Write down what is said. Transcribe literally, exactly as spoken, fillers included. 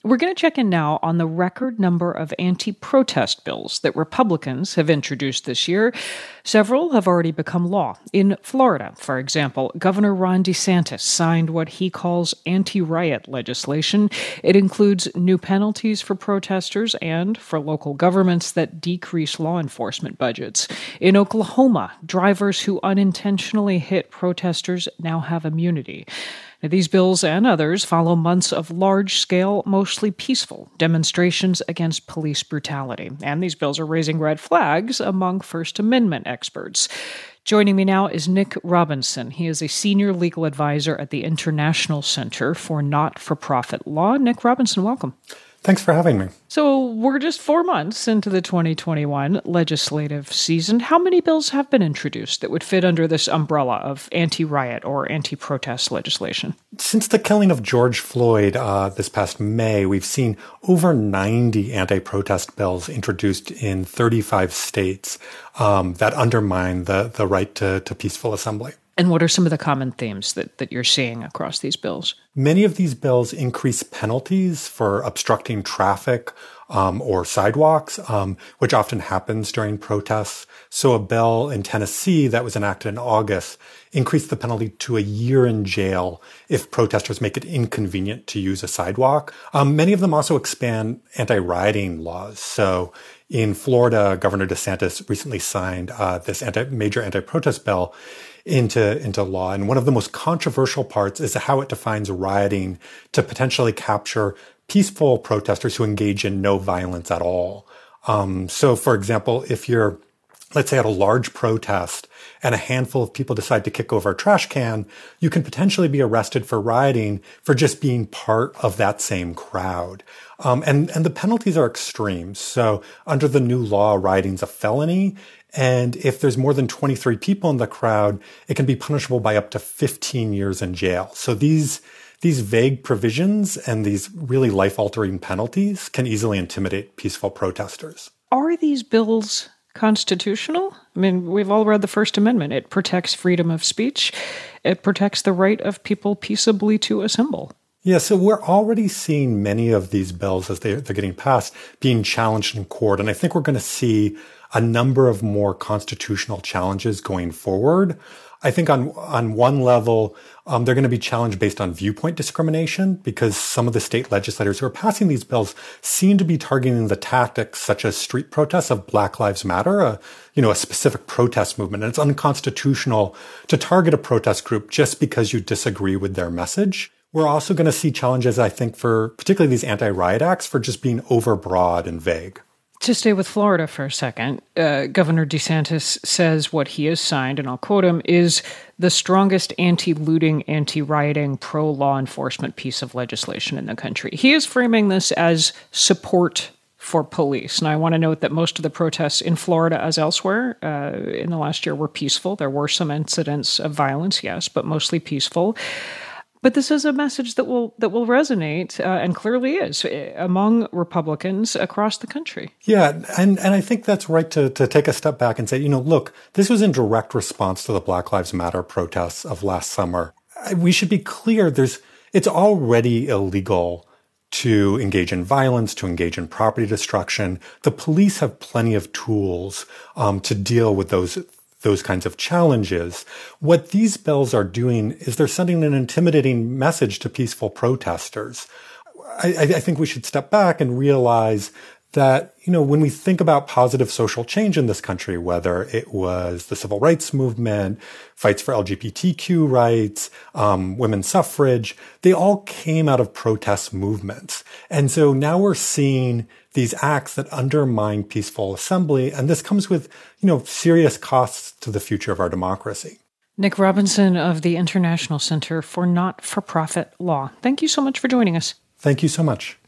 We're going to check in now on the record number of anti-protest bills that Republicans have introduced this year. Several have already become law. In Florida, for example, Governor Ron DeSantis signed what he calls anti-riot legislation. It includes new penalties for protesters and for local governments that decrease law enforcement budgets. In Oklahoma, drivers who unintentionally hit protesters now have immunity. Now, these bills and others follow months of large-scale, mostly peaceful demonstrations against police brutality. And these bills are raising red flags among First Amendment experts. Joining me now is Nick Robinson. He is a senior legal advisor at the International Center for Not-for-Profit Law. Nick Robinson, welcome. Thanks for having me. So we're just four months into the twenty twenty-one legislative season. How many bills have been introduced that would fit under this umbrella of anti-riot or anti-protest legislation? Since the killing of George Floyd uh, this past May, we've seen over ninety anti-protest bills introduced in thirty-five states um, that undermine the, the right to, to peaceful assembly. And what are some of the common themes that, that you're seeing across these bills? Many of these bills increase penalties for obstructing traffic um, or sidewalks, um, which often happens during protests. So a bill in Tennessee that was enacted in August increased the penalty to a year in jail if protesters make it inconvenient to use a sidewalk. Um, many of them also expand anti-rioting laws. So in Florida, Governor DeSantis recently signed uh, this anti- major anti-protest bill into, into law. And one of the most controversial parts is how it defines rioting to potentially capture peaceful protesters who engage in no violence at all. Um, so, for example, if you're, let's say, at a large protest and a handful of people decide to kick over a trash can, you can potentially be arrested for rioting for just being part of that same crowd. Um, and, and the penalties are extreme. So under the new law, rioting's a felony. And if there's more than twenty-three people in the crowd, it can be punishable by up to fifteen years in jail. So these, these vague provisions and these really life-altering penalties can easily intimidate peaceful protesters. Are these bills constitutional? I mean, we've all read the First Amendment. It protects freedom of speech. It protects the right of people peaceably to assemble. Yeah, so we're already seeing many of these bills as they're, they're getting passed being challenged in court. And I think we're going to see a number of more constitutional challenges going forward. I think on on one level, um, they're going to be challenged based on viewpoint discrimination because some of the state legislators who are passing these bills seem to be targeting the tactics such as street protests of Black Lives Matter, a, you know, a specific protest movement. And it's unconstitutional to target a protest group just because you disagree with their message. We're also going to see challenges, I think, for particularly these anti-riot acts for just being overbroad and vague. To stay with Florida for a second, uh, Governor DeSantis says what he has signed, and I'll quote him, is the strongest anti-looting, anti-rioting, pro-law enforcement piece of legislation in the country. He is framing this as support for police. And I want to note that most of the protests in Florida, as elsewhere, uh, in the last year were peaceful. There were some incidents of violence, yes, but mostly peaceful. But this is a message that will that will resonate, uh, and clearly is, among Republicans across the country. Yeah, and, and I think that's right to, to take a step back and say, you know, look, this was in direct response to the Black Lives Matter protests of last summer. We should be clear, there's it's already illegal to engage in violence, to engage in property destruction. The police have plenty of tools um, to deal with those those kinds of challenges. What these bills are doing is they're sending an intimidating message to peaceful protesters. I, I think we should step back and realize that, you know, when we think about positive social change in this country, whether it was the civil rights movement, fights for L G B T Q rights, um, women's suffrage, they all came out of protest movements. And so now we're seeing these acts that undermine peaceful assembly. And this comes with, you know, serious costs to the future of our democracy. Nick Robinson of the International Center for Not-for-Profit Law. Thank you so much for joining us. Thank you so much.